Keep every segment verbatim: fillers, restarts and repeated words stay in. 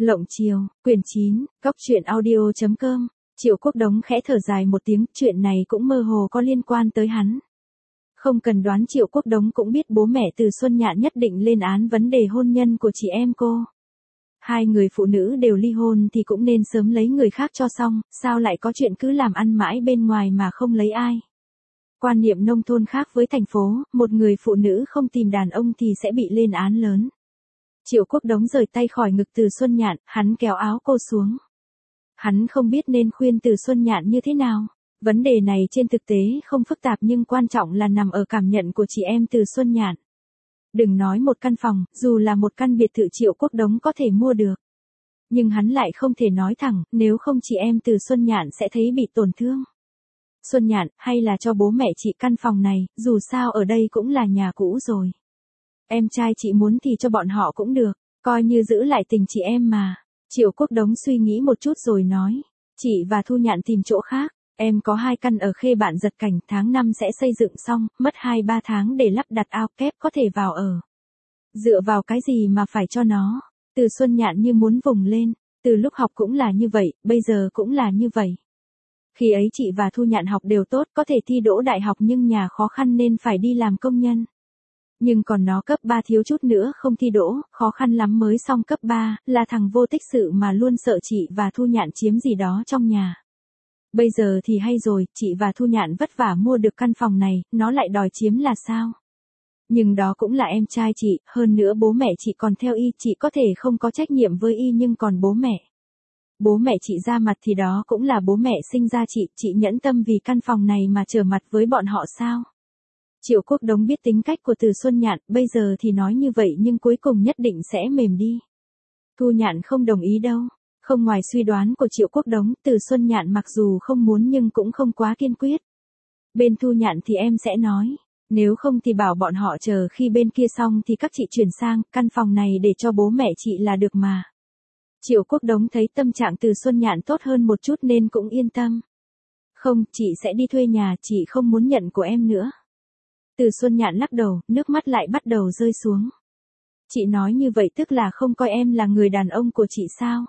Lộng chiều, quyển chín, góc truyện audio chấm com. Triệu Quốc Đống khẽ thở dài một tiếng, chuyện này cũng mơ hồ có liên quan tới hắn. Không cần đoán Triệu Quốc Đống cũng biết bố mẹ Từ Xuân Nhạn nhất định lên án vấn đề hôn nhân của chị em cô. Hai người phụ nữ đều ly hôn thì cũng nên sớm lấy người khác cho xong, sao lại có chuyện cứ làm ăn mãi bên ngoài mà không lấy ai. Quan niệm nông thôn khác với thành phố, một người phụ nữ không tìm đàn ông thì sẽ bị lên án lớn. Triệu Quốc Đống rời tay khỏi ngực Từ Xuân Nhạn, hắn kéo áo cô xuống. Hắn không biết nên khuyên Từ Xuân Nhạn như thế nào. Vấn đề này trên thực tế không phức tạp nhưng quan trọng là nằm ở cảm nhận của chị em Từ Xuân Nhạn. Đừng nói một căn phòng, dù là một căn biệt thự Triệu Quốc Đống có thể mua được. Nhưng hắn lại không thể nói thẳng, nếu không chị em Từ Xuân Nhạn sẽ thấy bị tổn thương. Xuân Nhạn, hay là cho bố mẹ chị căn phòng này, dù sao ở đây cũng là nhà cũ rồi. Em trai chị muốn thì cho bọn họ cũng được, coi như giữ lại tình chị em mà. Triệu Quốc Đống suy nghĩ một chút rồi nói, chị và Thu Nhạn tìm chỗ khác, em có hai căn ở Khê Bạn Giật Cảnh, tháng năm sẽ xây dựng xong, mất hai ba tháng để lắp đặt ao kép có thể vào ở. Dựa vào cái gì mà phải cho nó? Từ Xuân Nhạn như muốn vùng lên, từ lúc học cũng là như vậy, bây giờ cũng là như vậy. Khi ấy chị và Thu Nhạn học đều tốt, có thể thi đỗ đại học nhưng nhà khó khăn nên phải đi làm công nhân. Nhưng còn nó cấp ba thiếu chút nữa không thi đỗ, khó khăn lắm mới xong cấp ba, là thằng vô tích sự mà luôn sợ chị và Thu Nhạn chiếm gì đó trong nhà. Bây giờ thì hay rồi, chị và Thu Nhạn vất vả mua được căn phòng này, nó lại đòi chiếm là sao? Nhưng đó cũng là em trai chị, hơn nữa bố mẹ chị còn theo y, chị có thể không có trách nhiệm với y nhưng còn bố mẹ. Bố mẹ chị ra mặt thì đó cũng là bố mẹ sinh ra chị, chị nhẫn tâm vì căn phòng này mà trở mặt với bọn họ sao? Triệu Quốc Đống biết tính cách của Từ Xuân Nhạn, bây giờ thì nói như vậy nhưng cuối cùng nhất định sẽ mềm đi. Thu Nhạn không đồng ý đâu. Không ngoài suy đoán của Triệu Quốc Đống, Từ Xuân Nhạn mặc dù không muốn nhưng cũng không quá kiên quyết. Bên Thu Nhạn thì em sẽ nói, nếu không thì bảo bọn họ chờ khi bên kia xong thì các chị chuyển sang, căn phòng này để cho bố mẹ chị là được mà. Triệu Quốc Đống thấy tâm trạng Từ Xuân Nhạn tốt hơn một chút nên cũng yên tâm. Không, chị sẽ đi thuê nhà, chị không muốn nhận của em nữa. Từ Xuân Nhạn lắc đầu, nước mắt lại bắt đầu rơi xuống. Chị nói như vậy tức là không coi em là người đàn ông của chị sao?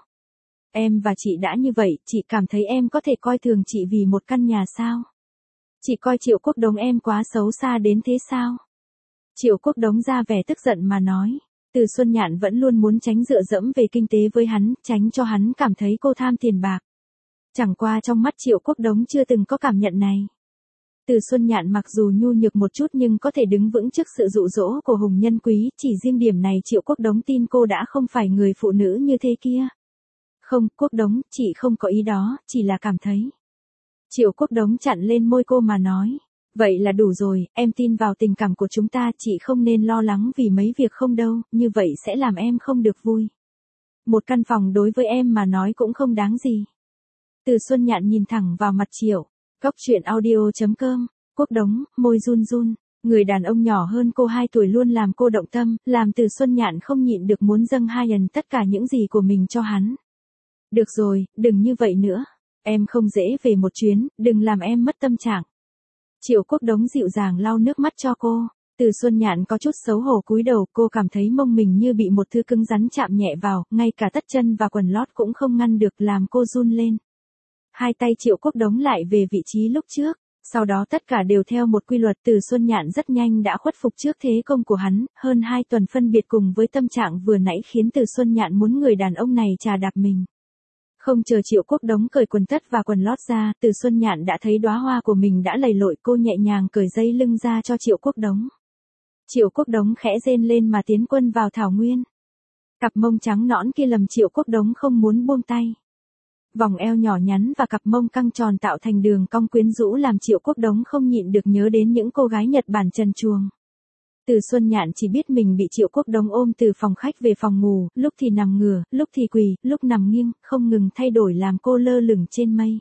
Em và chị đã như vậy, chị cảm thấy em có thể coi thường chị vì một căn nhà sao? Chị coi Triệu Quốc Đống em quá xấu xa đến thế sao? Triệu Quốc Đống ra vẻ tức giận mà nói. Từ Xuân Nhạn vẫn luôn muốn tránh dựa dẫm về kinh tế với hắn, tránh cho hắn cảm thấy cô tham tiền bạc. Chẳng qua trong mắt Triệu Quốc Đống chưa từng có cảm nhận này. Từ Xuân Nhạn mặc dù nhu nhược một chút nhưng có thể đứng vững trước sự dụ dỗ của Hùng Nhân Quý, chỉ riêng điểm này Triệu Quốc Đống tin cô đã không phải người phụ nữ như thế kia. Không, Quốc Đống, chị không có ý đó, chỉ là cảm thấy. Triệu Quốc Đống chặn lên môi cô mà nói, vậy là đủ rồi, em tin vào tình cảm của chúng ta, chị không nên lo lắng vì mấy việc không đâu, như vậy sẽ làm em không được vui. Một căn phòng đối với em mà nói cũng không đáng gì. Từ Xuân Nhạn nhìn thẳng vào mặt Triệu. Góc truyện audio chấm com. Quốc Đống, môi run run, người đàn ông nhỏ hơn cô hai tuổi luôn làm cô động tâm, làm Từ Xuân Nhạn không nhịn được muốn dâng hai lần tất cả những gì của mình cho hắn. Được rồi, đừng như vậy nữa. Em không dễ về một chuyến, đừng làm em mất tâm trạng. Triệu Quốc Đống dịu dàng lau nước mắt cho cô. Từ Xuân Nhạn có chút xấu hổ cúi đầu, cô cảm thấy mông mình như bị một thứ cứng rắn chạm nhẹ vào, ngay cả tất chân và quần lót cũng không ngăn được làm cô run lên. Hai tay Triệu Quốc Đống lại về vị trí lúc trước, sau đó tất cả đều theo một quy luật. Từ Xuân Nhạn rất nhanh đã khuất phục trước thế công của hắn, hơn hai tuần phân biệt cùng với tâm trạng vừa nãy khiến Từ Xuân Nhạn muốn người đàn ông này chà đạp mình. Không chờ Triệu Quốc Đống cởi quần tất và quần lót ra, Từ Xuân Nhạn đã thấy đóa hoa của mình đã lầy lội, cô nhẹ nhàng cởi dây lưng ra cho Triệu Quốc Đống. Triệu Quốc Đống khẽ rên lên mà tiến quân vào thảo nguyên. Cặp mông trắng nõn kia lầm Triệu Quốc Đống không muốn buông tay. Vòng eo nhỏ nhắn và cặp mông căng tròn tạo thành đường cong quyến rũ làm Triệu Quốc Đống không nhịn được nhớ đến những cô gái Nhật Bản trần truồng. Từ Xuân Nhạn chỉ biết mình bị Triệu Quốc Đống ôm từ phòng khách về phòng ngủ, lúc thì nằm ngửa, lúc thì quỳ, lúc nằm nghiêng, không ngừng thay đổi làm cô lơ lửng trên mây.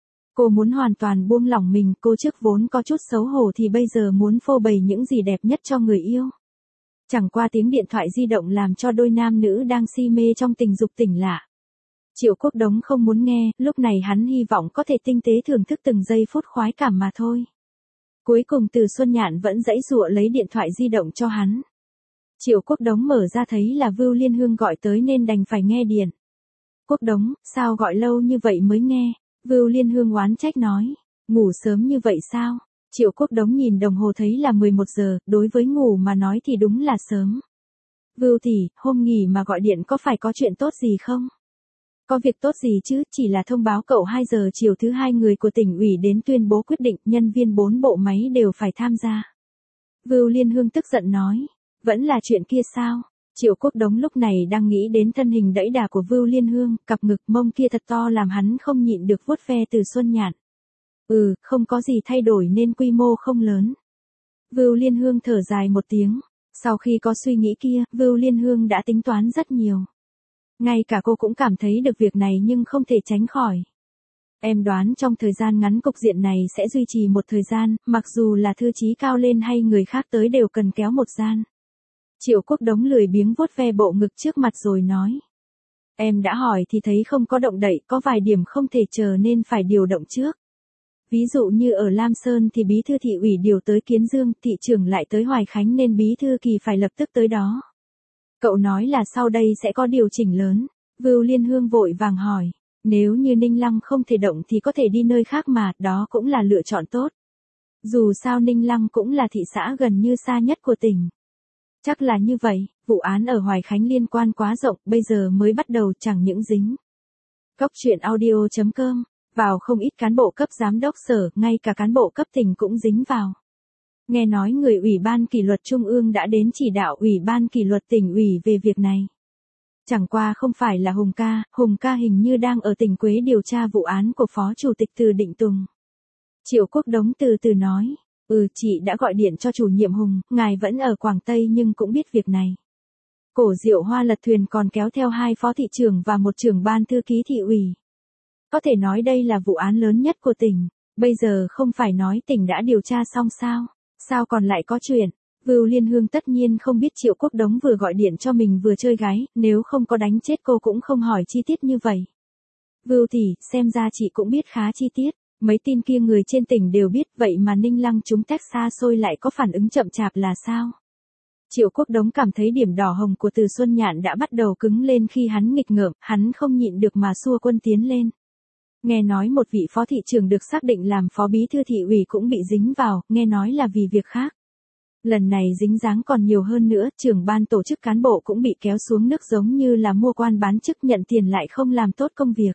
Cô muốn hoàn toàn buông lỏng mình, cô trước vốn có chút xấu hổ thì bây giờ muốn phô bày những gì đẹp nhất cho người yêu. Chẳng qua tiếng điện thoại di động làm cho đôi nam nữ đang si mê trong tình dục tỉnh lạ. Triệu Quốc Đống không muốn nghe, lúc này hắn hy vọng có thể tinh tế thưởng thức từng giây phút khoái cảm mà thôi. Cuối cùng Từ Xuân Nhạn vẫn giãy giụa lấy điện thoại di động cho hắn. Triệu Quốc Đống mở ra thấy là Vưu Liên Hương gọi tới nên đành phải nghe điện. Quốc Đống, sao gọi lâu như vậy mới nghe? Vưu Liên Hương oán trách nói. Ngủ sớm như vậy sao? Triệu Quốc Đống nhìn đồng hồ thấy là mười một giờ, đối với ngủ mà nói thì đúng là sớm. Vưu tỷ, hôm nghỉ mà gọi điện có phải có chuyện tốt gì không? Có việc tốt gì chứ, chỉ là thông báo cậu hai giờ chiều thứ hai người của tỉnh ủy đến tuyên bố quyết định, nhân viên bốn bộ máy đều phải tham gia. Vưu Liên Hương tức giận nói, vẫn là chuyện kia sao? Triệu Quốc Đống lúc này đang nghĩ đến thân hình đẫy đà của Vưu Liên Hương, cặp ngực mông kia thật to làm hắn không nhịn được vuốt ve Từ Xuân Nhạn. Ừ, không có gì thay đổi nên quy mô không lớn. Vưu Liên Hương thở dài một tiếng. Sau khi có suy nghĩ kia, Vưu Liên Hương đã tính toán rất nhiều. Ngay cả cô cũng cảm thấy được việc này nhưng không thể tránh khỏi. Em đoán trong thời gian ngắn cục diện này sẽ duy trì một thời gian, mặc dù là thư chí cao lên hay người khác tới đều cần kéo một gian. Triệu Quốc Đống lười biếng vuốt ve bộ ngực trước mặt rồi nói. Em đã hỏi thì thấy không có động đậy, có vài điểm không thể chờ nên phải điều động trước. Ví dụ như ở Lam Sơn thì bí thư thị ủy điều tới Kiến Dương, thị trưởng lại tới Hoài Khánh nên bí thư Kỳ phải lập tức tới đó. Cậu nói là sau đây sẽ có điều chỉnh lớn. Vưu Liên Hương vội vàng hỏi, nếu như Ninh Lăng không thể động thì có thể đi nơi khác mà, đó cũng là lựa chọn tốt. Dù sao Ninh Lăng cũng là thị xã gần như xa nhất của tỉnh. Chắc là như vậy, vụ án ở Hoài Khánh liên quan quá rộng, bây giờ mới bắt đầu chẳng những dính. Cốc truyện audio chấm com, vào không ít cán bộ cấp giám đốc sở, ngay cả cán bộ cấp tỉnh cũng dính vào. Nghe nói người Ủy ban kỷ luật Trung ương đã đến chỉ đạo Ủy ban kỷ luật tỉnh ủy về việc này. Chẳng qua không phải là Hùng ca, Hùng ca hình như đang ở tỉnh Quế điều tra vụ án của Phó Chủ tịch Từ Định Tùng. Triệu Quốc Đống từ từ nói, ừ chị đã gọi điện cho chủ nhiệm Hùng, ngài vẫn ở Quảng Tây nhưng cũng biết việc này. Cổ Diệu Hoa lật thuyền còn kéo theo hai phó thị trưởng và một trưởng ban thư ký thị ủy. Có thể nói đây là vụ án lớn nhất của tỉnh, bây giờ không phải nói tỉnh đã điều tra xong sao, sao còn lại có chuyện. Vưu Liên Hương tất nhiên không biết Triệu Quốc Đống vừa gọi điện cho mình vừa chơi gái, nếu không có đánh chết cô cũng không hỏi chi tiết như vậy. Vưu tỷ, xem ra chị cũng biết khá chi tiết, mấy tin kia người trên tỉnh đều biết, vậy mà Ninh Lăng chúng tách xa xôi lại có phản ứng chậm chạp là sao? Triệu Quốc Đống cảm thấy điểm đỏ hồng của Từ Xuân Nhạn đã bắt đầu cứng lên khi hắn nghịch ngợm, hắn không nhịn được mà xua quân tiến lên. Nghe nói một vị phó thị trưởng được xác định làm phó bí thư thị ủy cũng bị dính vào, nghe nói là vì việc khác. Lần này dính dáng còn nhiều hơn nữa, trưởng ban tổ chức cán bộ cũng bị kéo xuống nước giống như là mua quan bán chức nhận tiền lại không làm tốt công việc.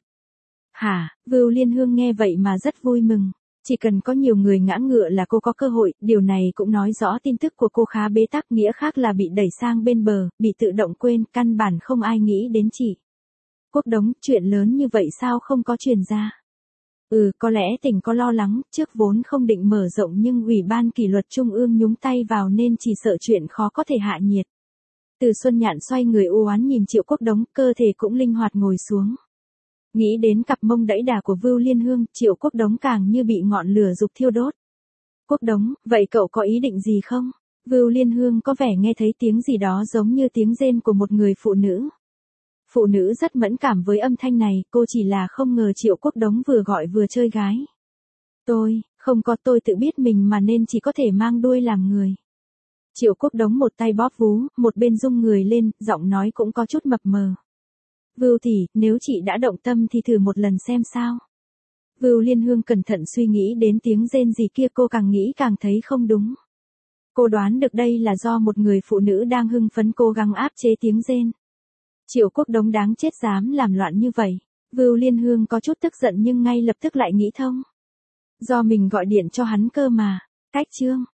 Hả, Vưu Liên Hương nghe vậy mà rất vui mừng. Chỉ cần có nhiều người ngã ngựa là cô có cơ hội, điều này cũng nói rõ tin tức của cô khá bế tắc, nghĩa khác là bị đẩy sang bên bờ, bị tự động quên, căn bản không ai nghĩ đến chị. Quốc Đống, chuyện lớn như vậy sao không có truyền ra? Ừ, có lẽ tỉnh có lo lắng, trước vốn không định mở rộng nhưng Ủy ban kỷ luật Trung ương nhúng tay vào nên chỉ sợ chuyện khó có thể hạ nhiệt. Từ Xuân Nhạn xoay người u oán nhìn Triệu Quốc Đống, cơ thể cũng linh hoạt ngồi xuống. Nghĩ đến cặp mông đẫy đà của Vưu Liên Hương, Triệu Quốc Đống càng như bị ngọn lửa dục thiêu đốt. Quốc Đống, vậy cậu có ý định gì không? Vưu Liên Hương có vẻ nghe thấy tiếng gì đó giống như tiếng rên của một người phụ nữ. Phụ nữ rất mẫn cảm với âm thanh này, cô chỉ là không ngờ Triệu Quốc Đống vừa gọi vừa chơi gái. Tôi, không có tôi tự biết mình mà nên chỉ có thể mang đuôi làm người. Triệu Quốc Đống một tay bóp vú, một bên rung người lên, giọng nói cũng có chút mập mờ. Vưu tỷ, nếu chị đã động tâm thì thử một lần xem sao. Vưu Liên Hương cẩn thận suy nghĩ đến tiếng rên gì kia, cô càng nghĩ càng thấy không đúng. Cô đoán được đây là do một người phụ nữ đang hưng phấn cố gắng áp chế tiếng rên. Triệu Quốc Đống đáng chết dám làm loạn như vậy. Vưu Liên Hương có chút tức giận nhưng ngay lập tức lại nghĩ thông. Do mình gọi điện cho hắn cơ mà. Cách chương.